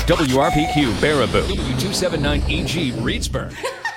WRPQ Baraboo, W279EG Reedsburg.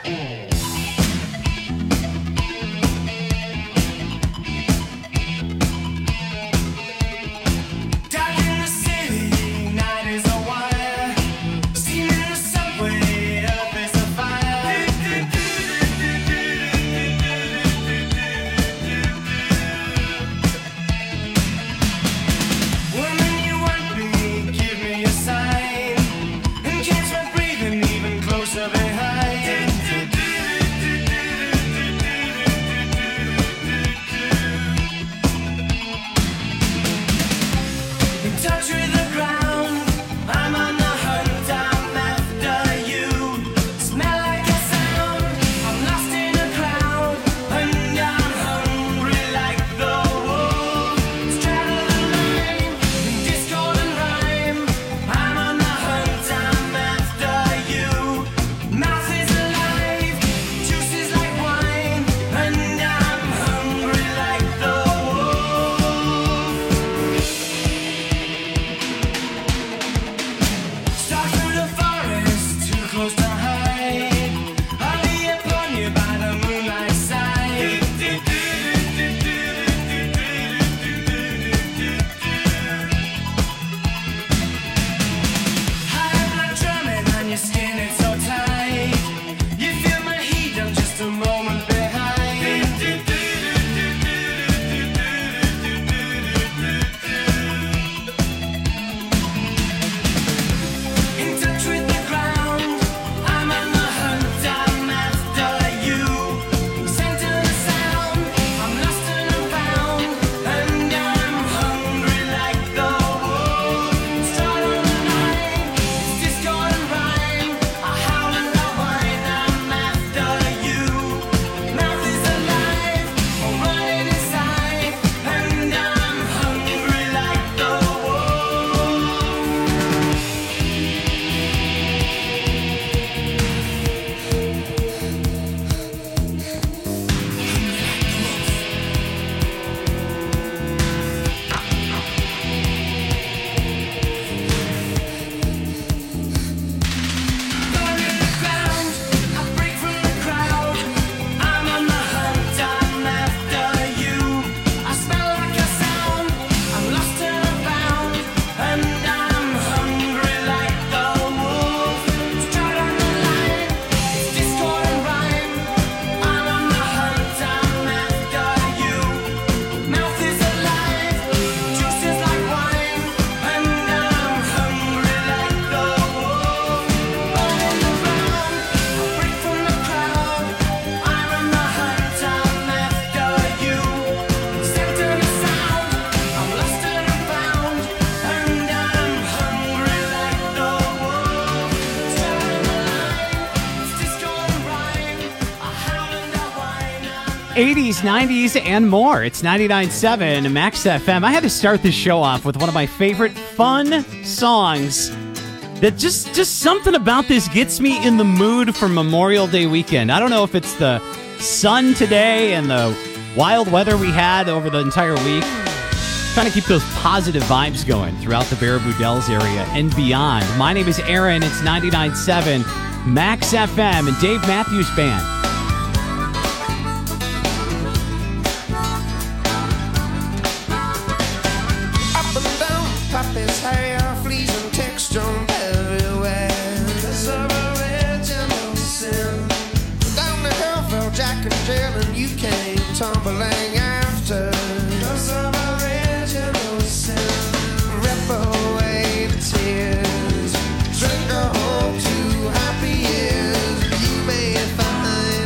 '80s, '90s, and more. It's 99.7 Max FM. I had to start this show off with one of my favorite fun songs that just something about this gets me in the mood for Memorial Day weekend. I don't know if it's the sun today and the wild weather we had over the entire week. Trying to keep those positive vibes going throughout the Baraboo Dells area and beyond. My name is Aaron. It's 99.7 Max FM and Dave Matthews Band. Tumbling after because of original sin. Rip away the tears, drink a whole 2 happy years. You may find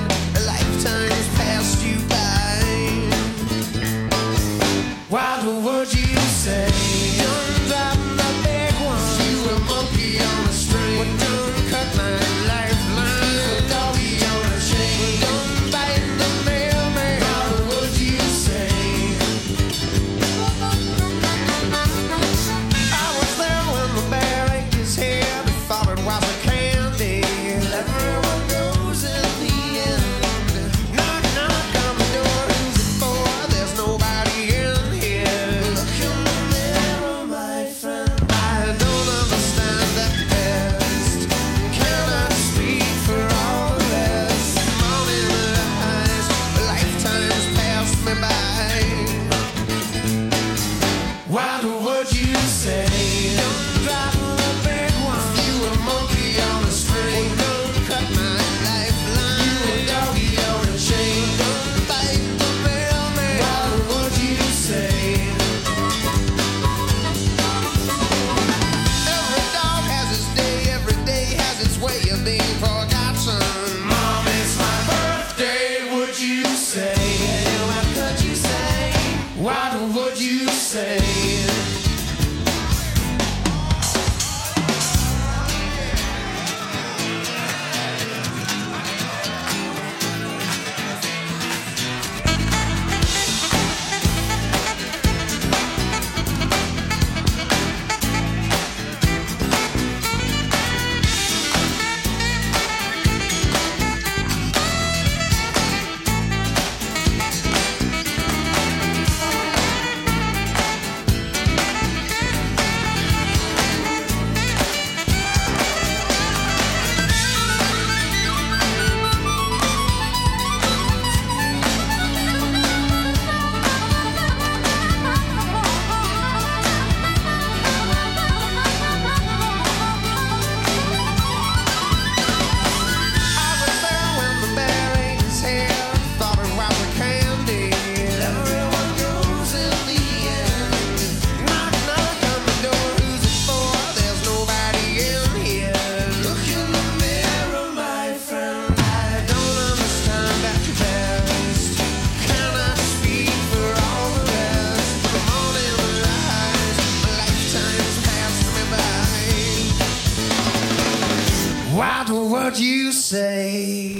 What the word you say?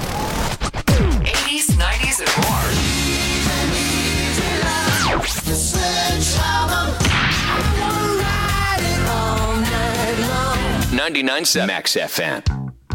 80s, 90s, and more. The sledgehammer. I wanna ride it all night long. 99.7 Max FM.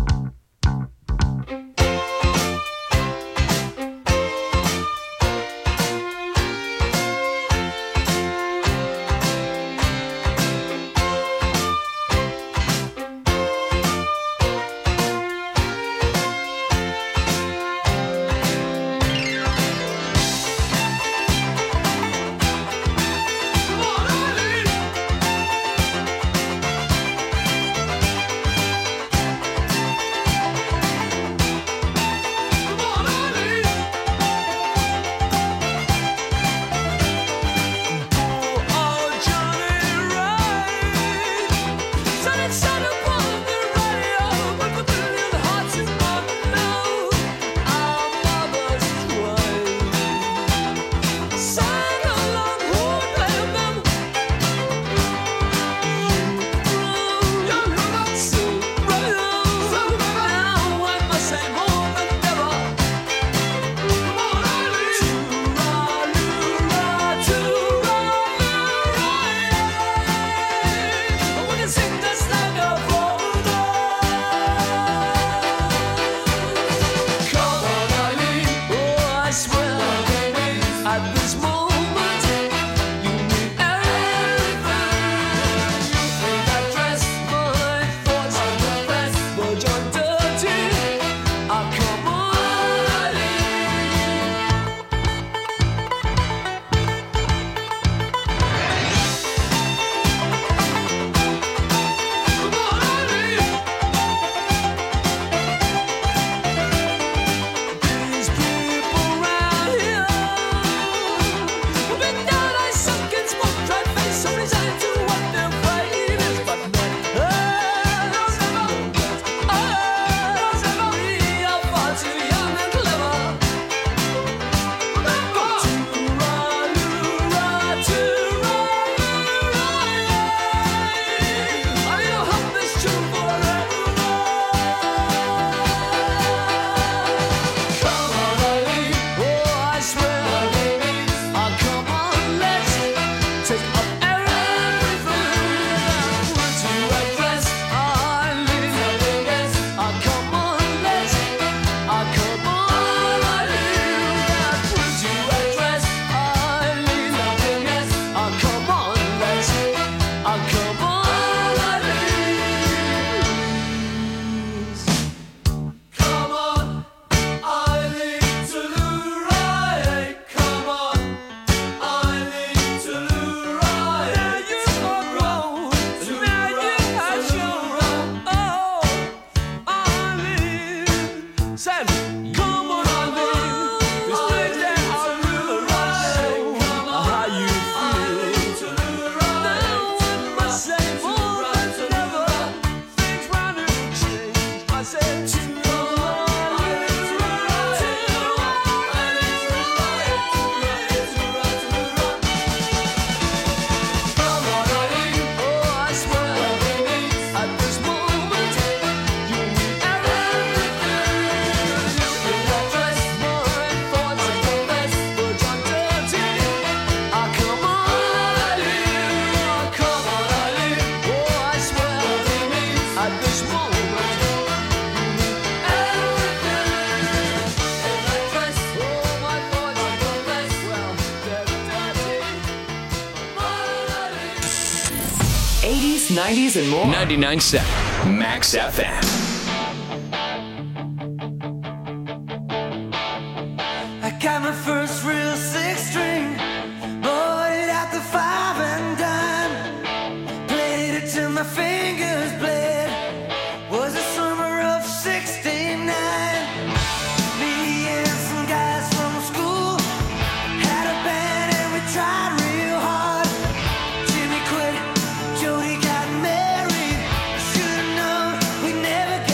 '80s, '90s, and more. 99.7 Max FM. I got my first real six string, bought it at the 5 and dime, played it till my fingers bled. Was the summer of '69. Me and some guys from school had a band and we tried real hard. Jimmy quit, Jody got married. Should've known we never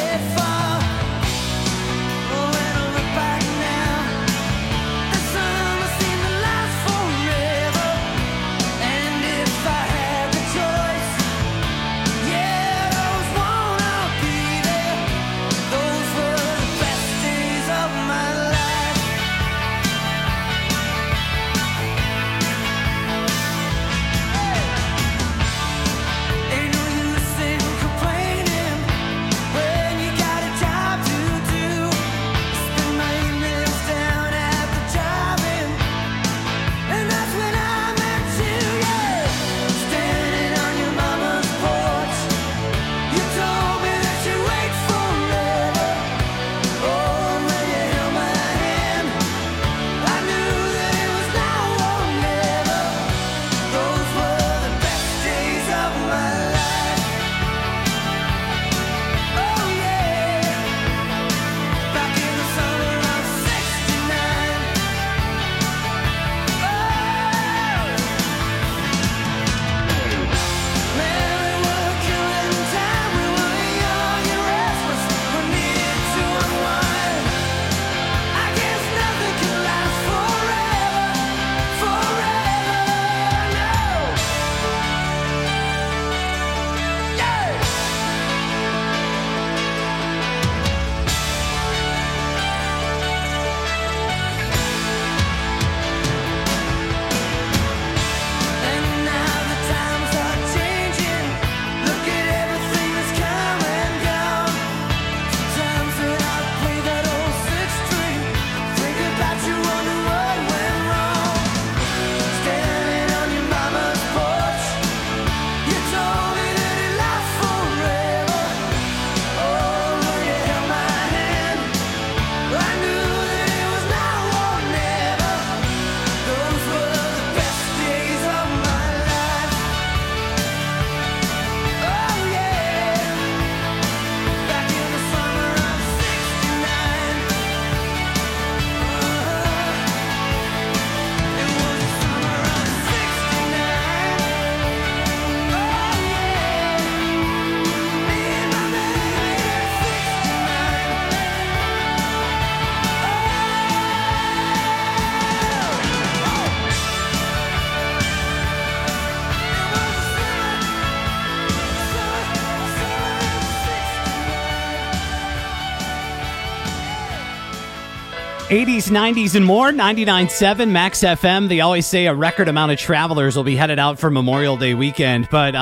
80s, 90s, and more. 99.7 Max FM. They always say a record amount of travelers will be headed out for Memorial Day weekend. But,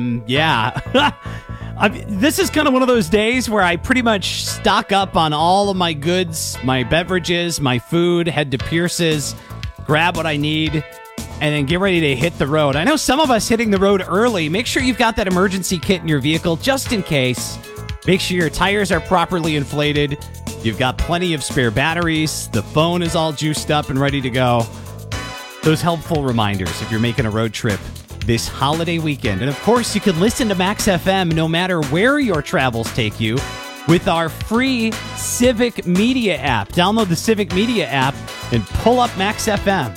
yeah. This is kind of one of those days where I pretty much stock up on all of my goods, my beverages, my food, head to Pierce's, grab what I need, and then get ready to hit the road. I know some of us hitting the road early. Make sure you've got that emergency kit in your vehicle just in case. Make sure your tires are properly inflated. You've got plenty of spare batteries. The phone is all juiced up and ready to go. Those helpful reminders if you're making a road trip this holiday weekend. And of course, you can listen to Max FM no matter where your travels take you with our free Civic Media app. Download the Civic Media app and pull up Max FM.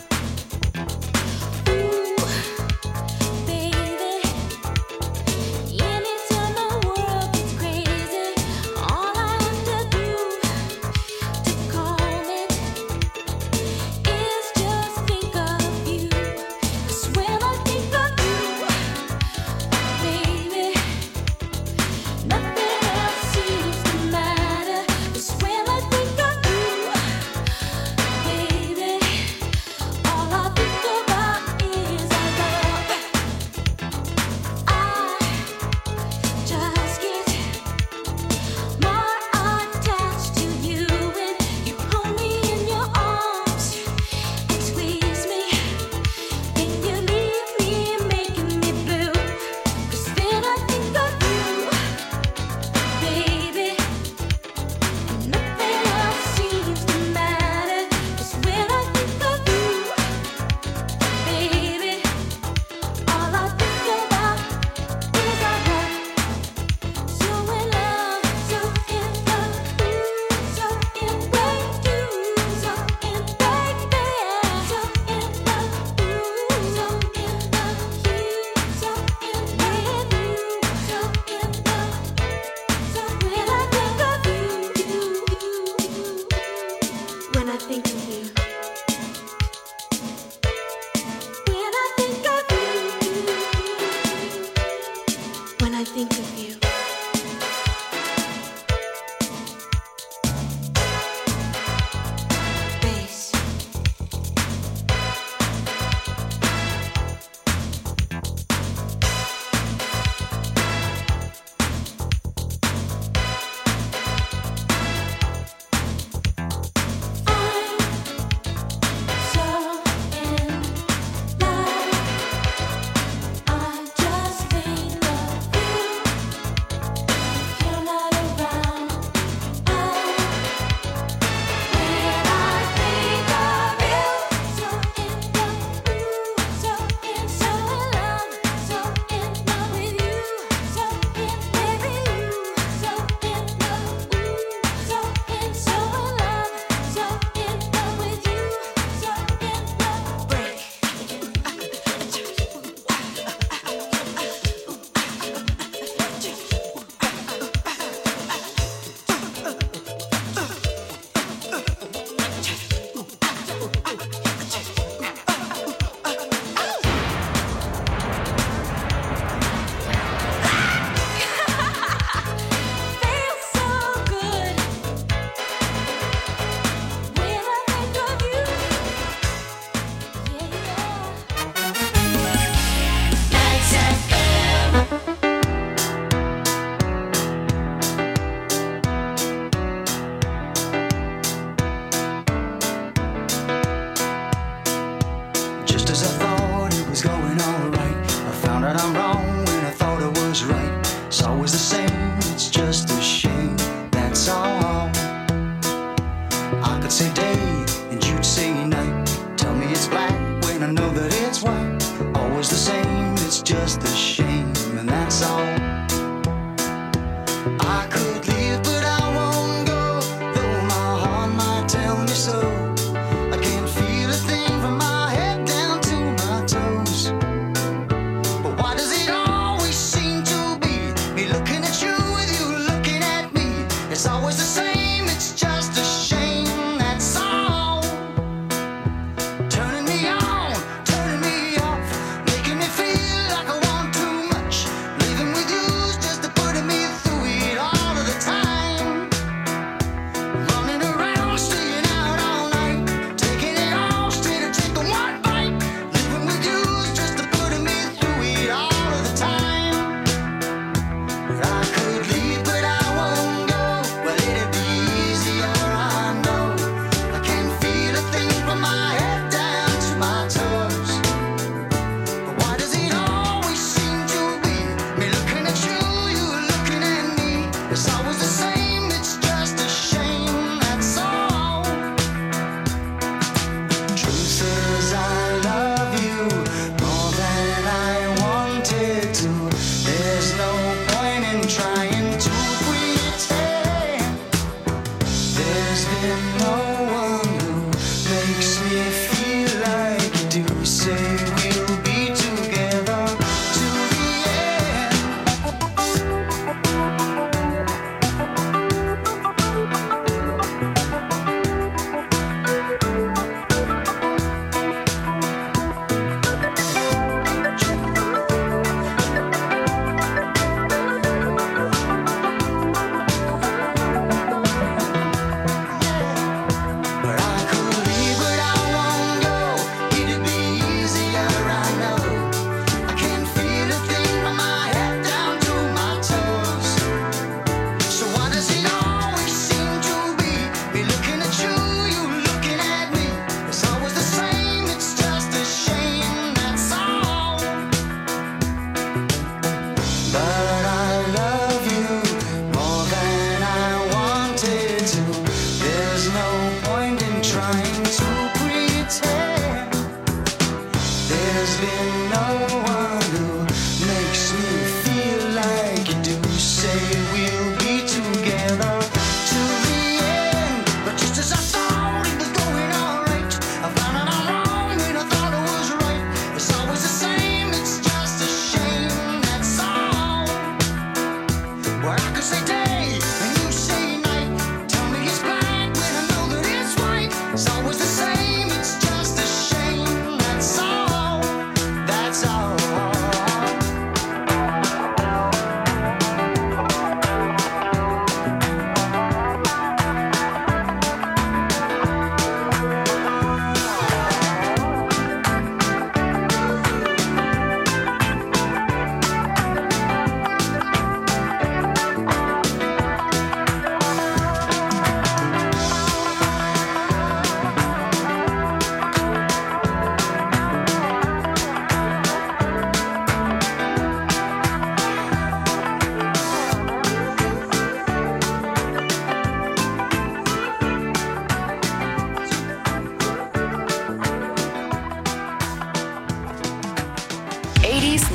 Looking at you with you looking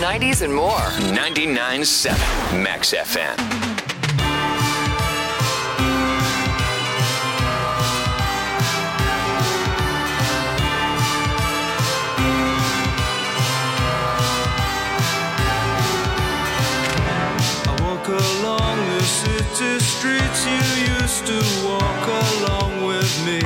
90s and more. 99.7 Max FM. Along the city streets you used to walk along with me,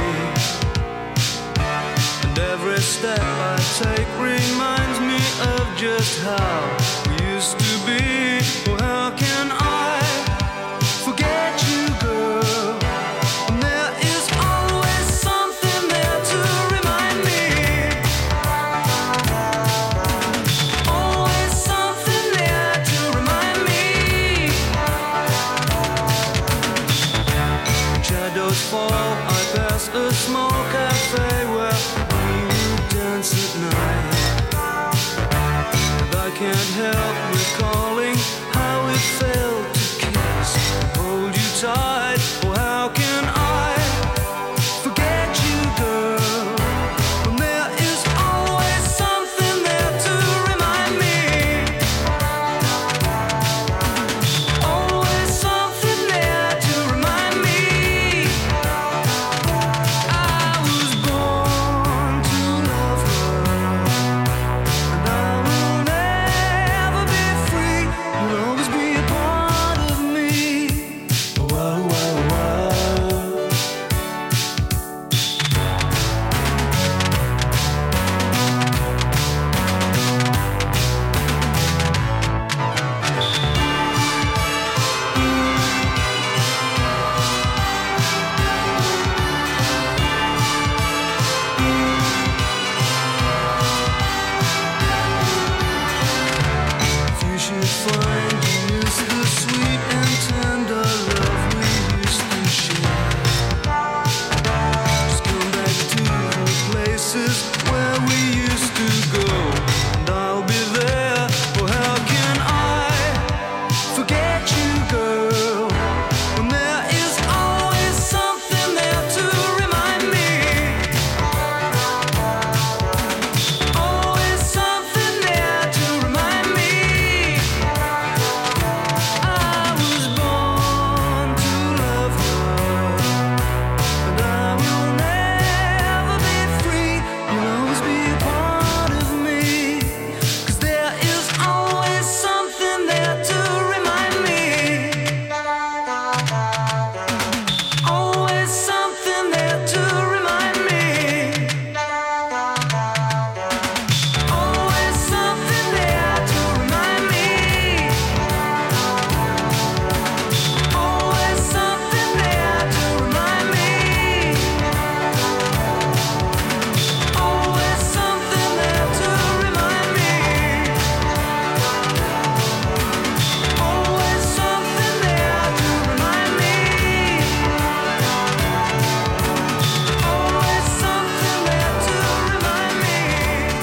and every step I take reminds me of just how we used to be. Oh, how can I forget you, girl? And there is always something there to remind me. Always something there to remind me. Shadows fall, I pass a small cafe where we dance at night. And I can't help recalling how it felt to kiss and hold you tight. Oh, how can I forget you, girl? When there is always something there to remind me. Always something there to remind me. I was born to love her, and I will never be free. You'll always be a part of me. Whoa, whoa, whoa. If you should find you miss the sweet and tender love we used to share, just come back to the places where we used to go, and I'll be there. Oh, how can I forget you, girl? When there is always something there to remind me. Always something there to remind me. I was born to love her, and I will never be free. You'll always be a part of me. 'Cause there is always something there to remind me. Always something there to remind me. Always something there to remind me. Always something there to remind me. Always something there to remind me. Always something there to remind me. Always something there to remind me.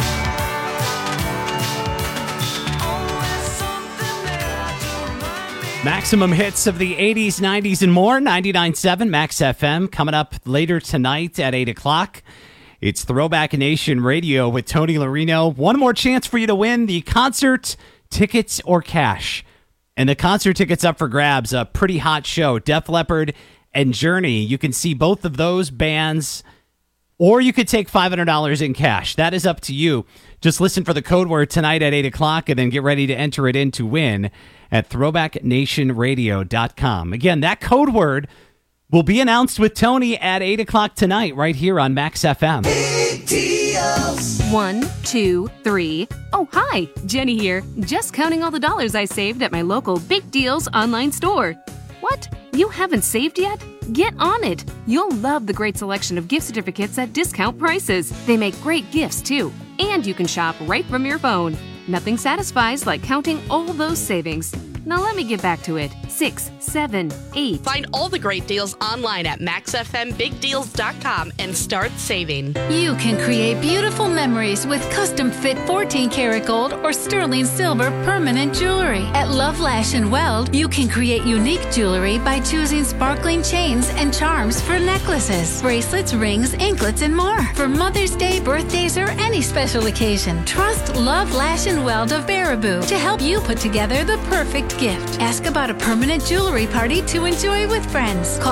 Always something there to remind me. Maximum hits of the 80s, 90s, and more. 99.7 Max FM. Coming up later tonight at 8 o'clock. It's Throwback Nation Radio with Tony Larino. One more chance for you to win the concert tickets or cash. And the concert tickets up for grabs. A pretty hot show. Def Leppard and Journey. You can see both of those bands, or you could take $500 in cash. That is up to you. Just listen for the code word tonight at 8 o'clock and then get ready to enter it in to win at throwbacknationradio.com. Again, that code word will be announced with Tony at 8 o'clock tonight right here on Max FM. 1, 2, 3. Oh, hi, Jenny here. Just counting all the dollars I saved at my local Big Deals online store. What? You haven't saved yet? Get on it. You'll love the great selection of gift certificates at discount prices. They make great gifts, too. And you can shop right from your phone. Nothing satisfies like counting all those savings. Now let me get back to it. 6, 7, 8. Find all the great deals online at MaxFMBigDeals.com and start saving. You can create beautiful memories with custom-fit 14-karat gold or sterling silver permanent jewelry. At Love Lash and Weld, you can create unique jewelry by choosing sparkling chains and charms for necklaces, bracelets, rings, anklets, and more. For Mother's Day, birthdays, or any special occasion, trust Love Lash and Weld of Baraboo to help you put together the perfect gift. Ask about a permanent jewelry party to enjoy with friends. Call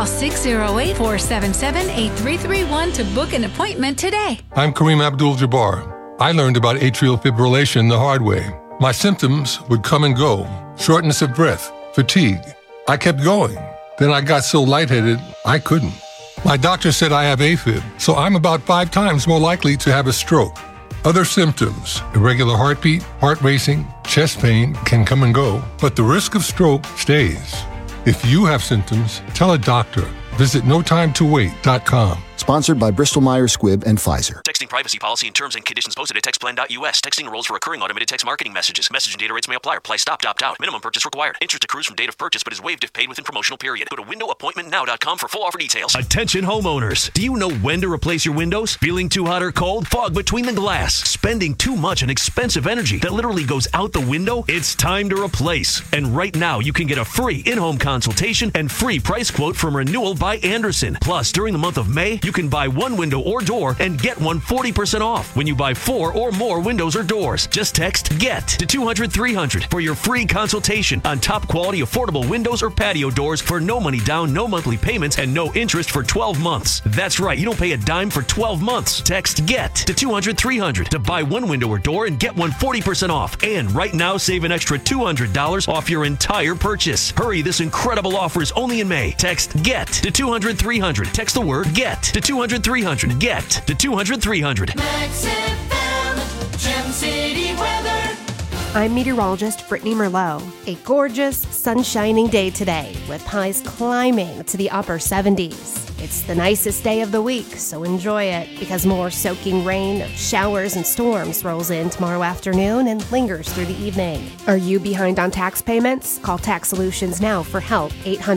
608-477-8331 to book an appointment today. I'm Kareem Abdul-Jabbar. I learned about atrial fibrillation the hard way. My symptoms would come and go. Shortness of breath, fatigue. I kept going. Then I got so lightheaded, I couldn't. My doctor said I have AFib, so I'm about 5 times more likely to have a stroke. Other symptoms, irregular heartbeat, heart racing, chest pain can come and go, but the risk of stroke stays. If you have symptoms, tell a doctor. Visit notimetowait.com. Sponsored by Bristol-Myers Squibb and Pfizer. Texting privacy policy and terms and conditions posted at textplan.us. Texting enrolls for recurring automated text marketing messages. Message and data rates may apply. Reply stop, opt out. Minimum purchase required. Interest accrues from date of purchase but is waived if paid within promotional period. Go to windowappointmentnow.com for full offer details. Attention homeowners. Do you know when to replace your windows? Feeling too hot or cold? Fog between the glass? Spending too much on expensive energy that literally goes out the window? It's time to replace. And right now you can get a free in-home consultation and free price quote from Renewal by Andersen. Plus, during the month of May, you can buy one window or door and get one 40% off when you buy 4 or more windows or doors. Just text GET to 200-300 for your free consultation on top quality affordable windows or patio doors for no money down, no monthly payments, and no interest for 12 months. That's right, you don't pay a dime for 12 months. Text GET to 200-300 to buy one window or door and get one 40% off. And right now, save an extra $200 off your entire purchase. Hurry, this incredible offer is only in May. Text GET to 200-300. Text the word GET to 200-300. Get to 200-300. Max FM, Gem City weather. I'm meteorologist Brittany Merlot. A gorgeous, sun-shining day today with highs climbing to the upper 70s. It's the nicest day of the week, so enjoy it because more soaking rain, showers, and storms rolls in tomorrow afternoon and lingers through the evening. Are you behind on tax payments? Call Tax Solutions now for help.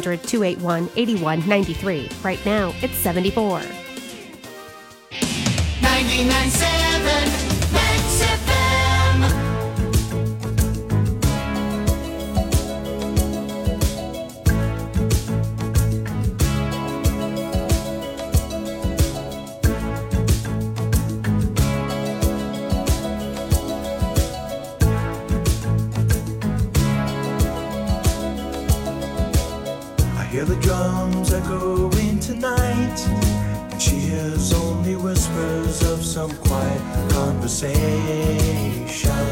800-281-8193. Right now, it's 74. 99.7 Max FM. I hear the drums echoing tonight. She hears only whispers of some quiet conversation.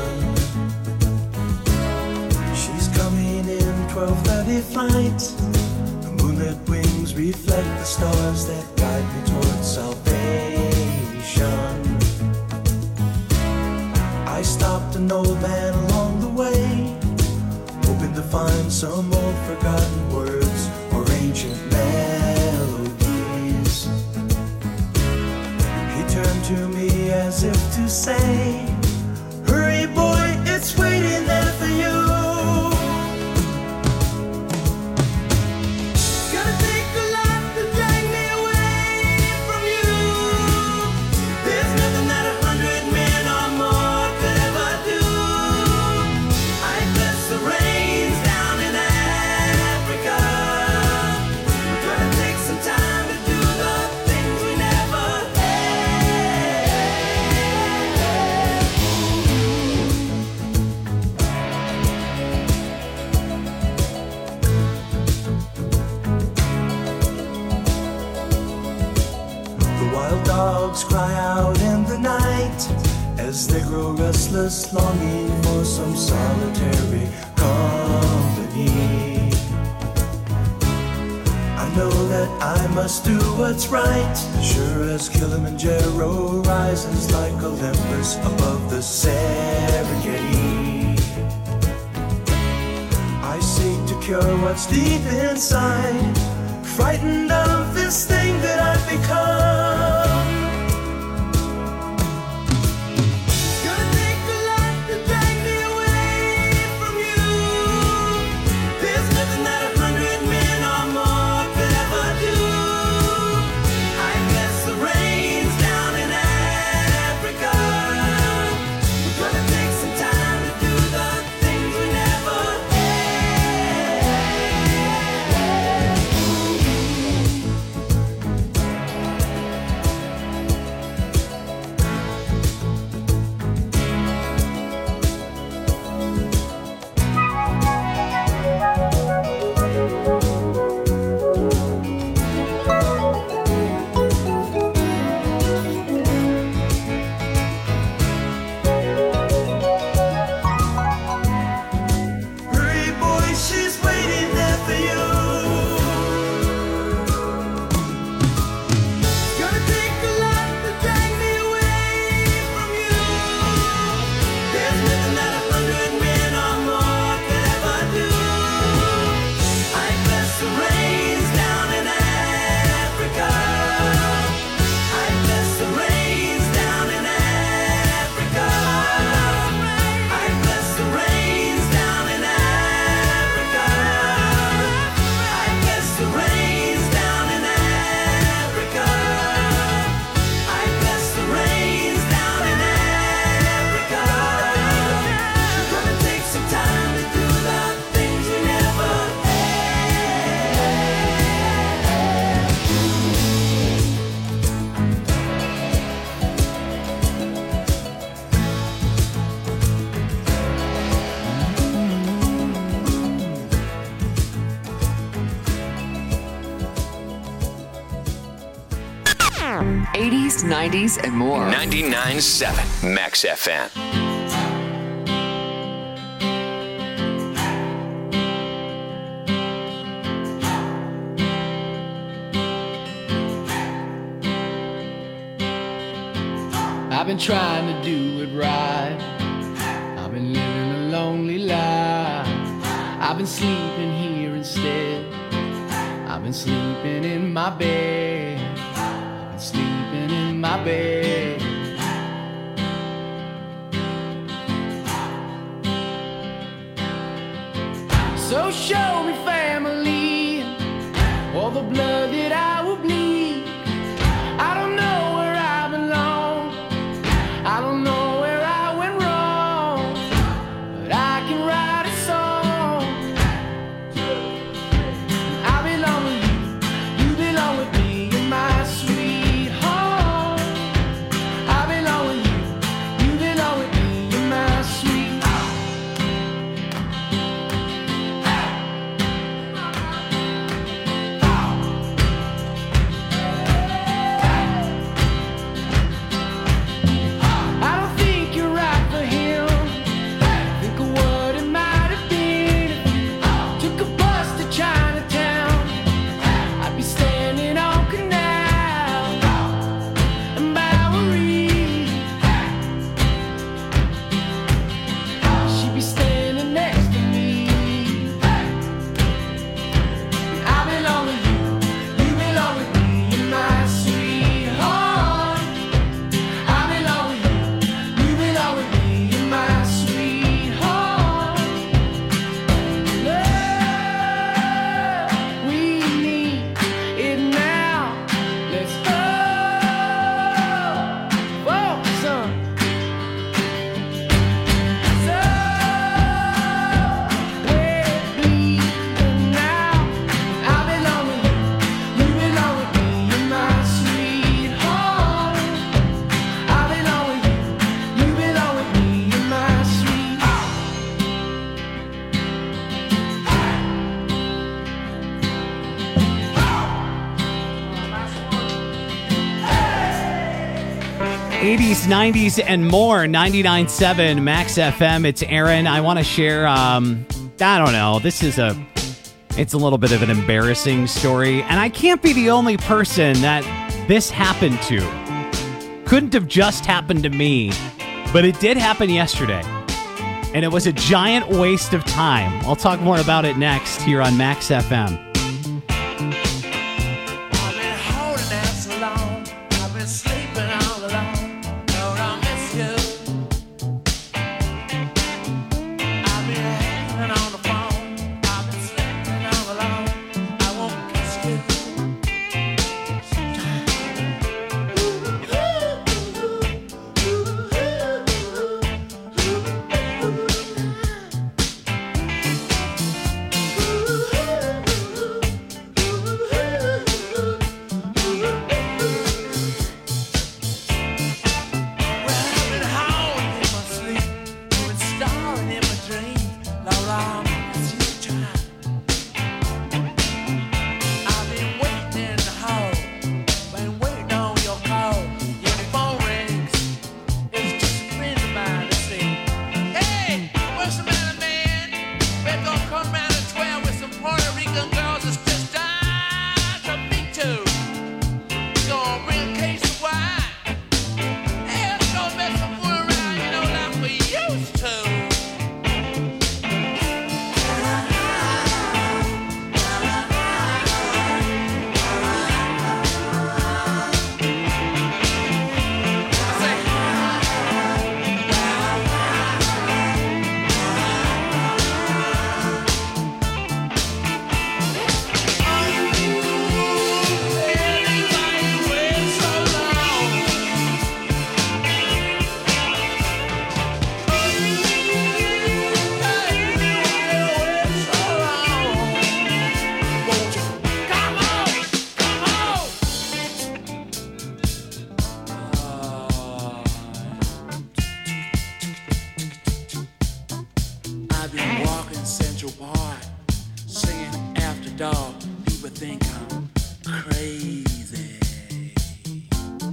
She's coming in 12:30 flight. The moonlit wings reflect the stars that guide me towards salvation. I stopped an old man along the way, hoping to find some old forgotten words or ancient melodies. He turned to me as if to say, hurry boy, it's waiting there for you. Gonna take a lot to drag me away from you. There's nothing that 100 men or more could ever do. I bless the rains down in Africa. Gonna take some time to do the things we never The wild dogs cry out in the night as they grow restless, longing for some solitary company. I know that I must do what's right, sure as Kilimanjaro rises like Olympus above the Serengeti. I seek to cure what's deep inside, frightened of this thing that I've become. Gonna take a lot to drag me away from you. 80s, 90s, and more. 99.7 Max FM. I've been trying to do it right. I've been living a lonely life. I've been sleeping here instead. I've been sleeping in my bed. I've been sleeping in my bed. So show me family, all the blood that I will bleed. I don't know where I belong. I don't know where I went wrong, but I can write a song. I belong with you belong with me, you're my sweetheart. I belong with you belong with me, you're my sweetheart. I don't think you're right for him. Think of what it might have been if you took a bus to Chinatown. I'd be standing on Canal and Bowery. She'd be standing next to me. I belong with you belong with me, you're my sweetheart. I belong with you belong with me, you're my sweetheart. Love, we need it now. Let's go for some. So we're bleeding now. I belong with you belong with me, you're my sweetheart. I belong with you belong with me, you're my sweetheart. 80s, 90s, and more. 99.7 Max FM. It's Aaron. I want to share, I don't know. It's a little bit of an embarrassing story. And I can't be the only person that this happened to. Couldn't have just happened to me. But it did happen yesterday. And it was a giant waste of time. I'll talk more about it next here on Max FM. I've been holding out so long. I've been sleeping all alone. Lord, I miss you. I've been hanging on the phone. I've been sleeping all alone. I won't kiss you. dog, people think I'm crazy.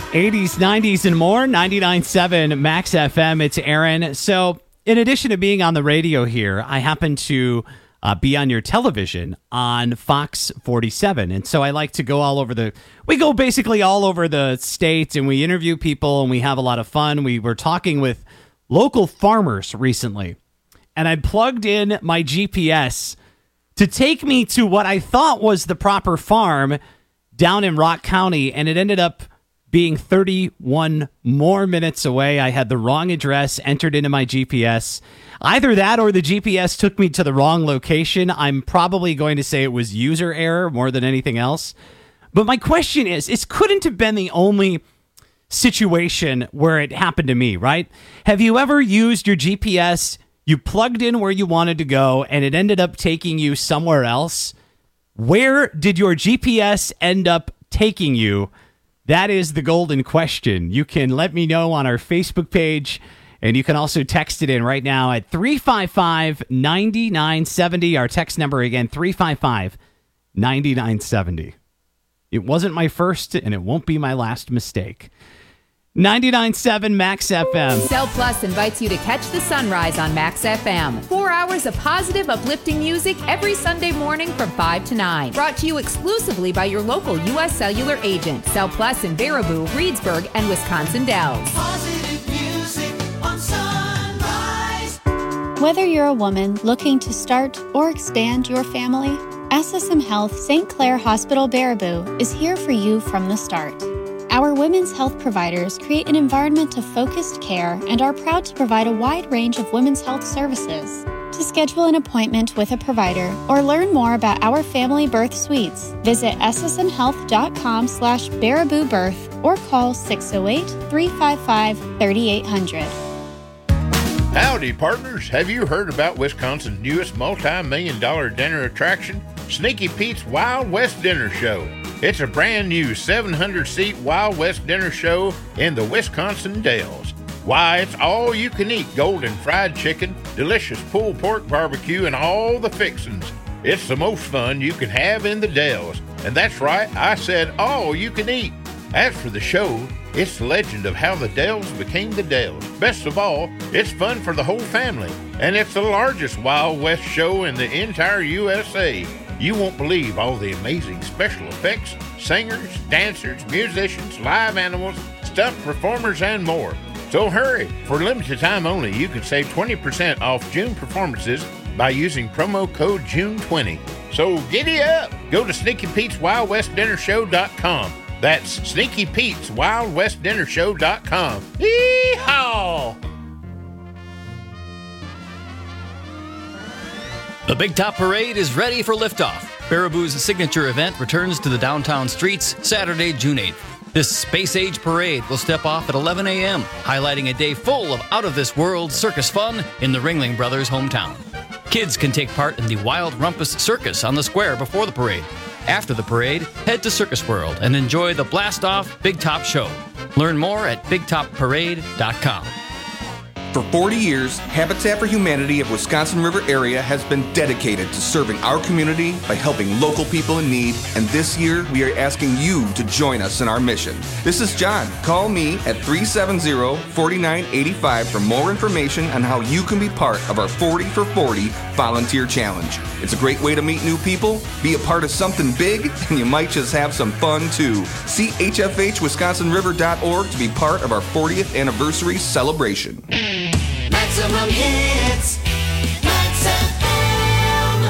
80s, 90s, and more. 99.7 Max FM. It's Aaron. So, in addition to being on the radio here, I happen to be on your television on Fox 47. And so I like to go we go basically all over the state, and we interview people, and we have a lot of fun. We were talking with local farmers recently, and I plugged in my GPS to take me to what I thought was the proper farm down in Rock County, and it ended up being 31 more minutes away. I had the wrong address entered into my GPS. Either that or the GPS took me to the wrong location. I'm probably going to say it was user error more than anything else. But my question is, it couldn't have been the only situation where it happened to me, right? Have you ever used your GPS, you plugged in where you wanted to go, and it ended up taking you somewhere else? Where did your GPS end up taking you? That is the golden question. You can let me know on our Facebook page, and you can also text it in right now at 355-9970. Our text number again, 355-9970. It wasn't my first, and it won't be my last mistake. 99.7 Max FM. Cell Plus invites you to catch the sunrise on Max FM. 4 hours of positive, uplifting music every Sunday morning from 5 to 9. Brought to you exclusively by your local U.S. Cellular agent. Cell Plus in Baraboo, Reedsburg, and Wisconsin Dells. Positive music on Sunrise. Whether you're a woman looking to start or expand your family, SSM Health St. Clair Hospital Baraboo is here for you from the start. Our women's health providers create an environment of focused care and are proud to provide a wide range of women's health services. To schedule an appointment with a provider or learn more about our family birth suites, visit ssmhealth.com/Baraboo Birth or call 608-355-3800. Howdy, partners. Have you heard about Wisconsin's newest multi-million-dollar dinner attraction, Sneaky Pete's Wild West Dinner Show? It's a brand new 700-seat Wild West dinner show in the Wisconsin Dells. Why, it's all you can eat golden fried chicken, delicious pulled pork barbecue, and all the fixins. It's the most fun you can have in the Dells. And that's right, I said all you can eat. As for the show, it's the legend of how the Dells became the Dells. Best of all, it's fun for the whole family. And it's the largest Wild West show in the entire USA. You won't believe all the amazing special effects, singers, dancers, musicians, live animals, stunt performers, and more. So hurry! For limited time only, you can save 20% off June performances by using promo code JUNE20. So giddy up! Go to SneakyPete'sWildWestDinnerShow.com. That's SneakyPete'sWildWestDinnerShow.com. Yee-haw! The Big Top Parade is ready for liftoff. Baraboo's signature event returns to the downtown streets Saturday, June 8th. This space-age parade will step off at 11 a.m., highlighting a day full of out-of-this-world circus fun in the Ringling Brothers' hometown. Kids can take part in the Wild Rumpus Circus on the square before the parade. After the parade, head to Circus World and enjoy the Blast-Off Big Top Show. Learn more at BigTopParade.com. For 40 years, Habitat for Humanity of Wisconsin River area has been dedicated to serving our community by helping local people in need, and this year we are asking you to join us in our mission. This is John. Call me at 370-4985 for more information on how you can be part of our 40 for 40 volunteer challenge. It's a great way to meet new people, be a part of something big, and you might just have some fun too. See hfhwisconsinriver.org to be part of our 40th anniversary celebration. Maximum hits. Max FM.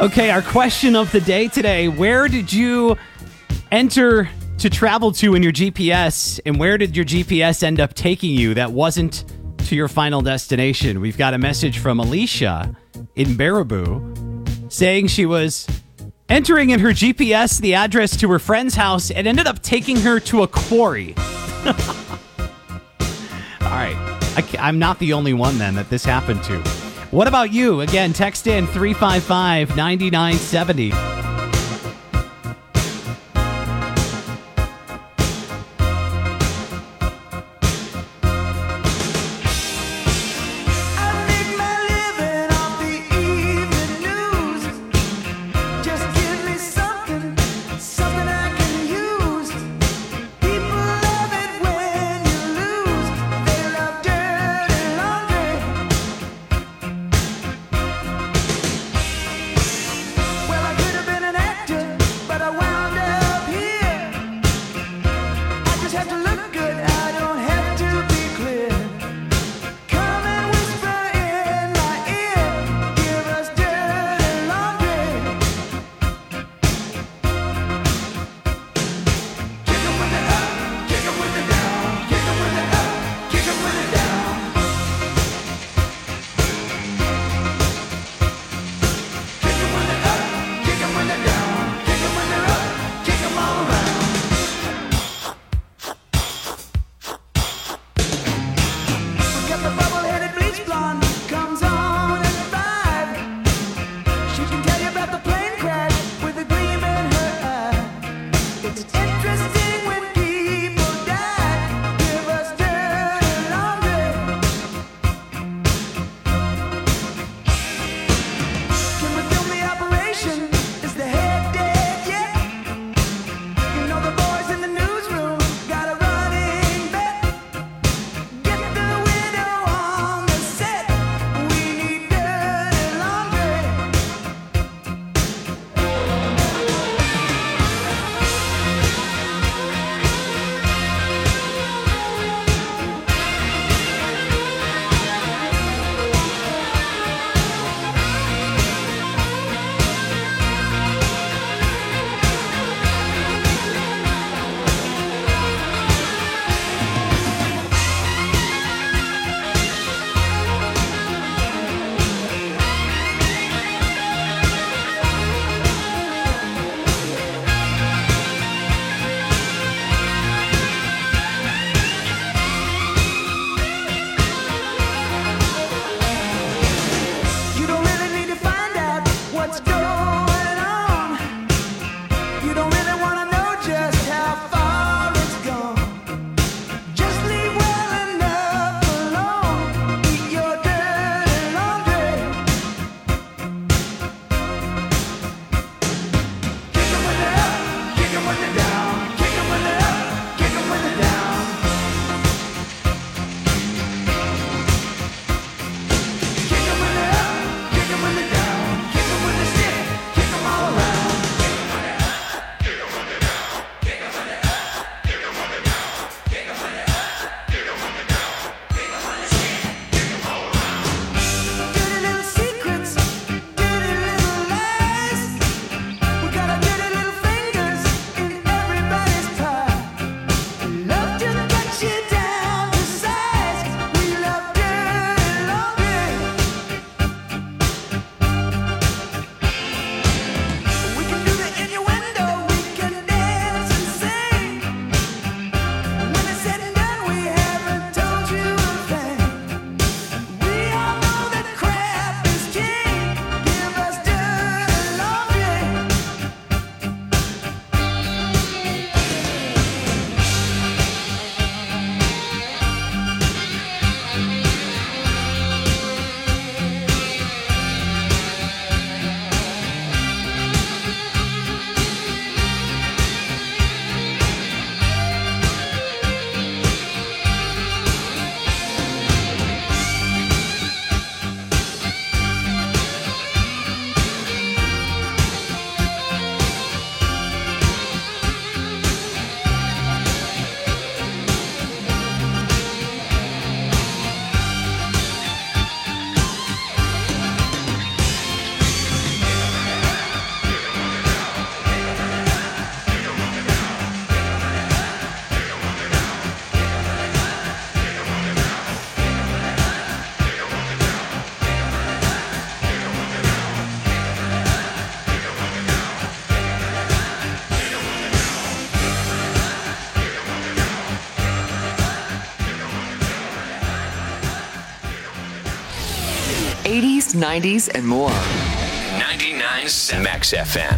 Okay, our question of the day today. Where did you enter to travel to in your GPS, and where did your GPS end up taking you that wasn't to your final destination? We've got a message from Alicia in Baraboo saying she was entering in her GPS the address to her friend's house and ended up taking her to a quarry. All right. I'm not the only one then that this happened to. What about you? Again, text in 355-9970. Well, I could have been 80s, 90s, and more. 99.7 Max FM.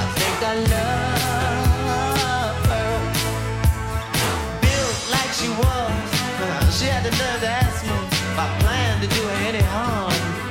She was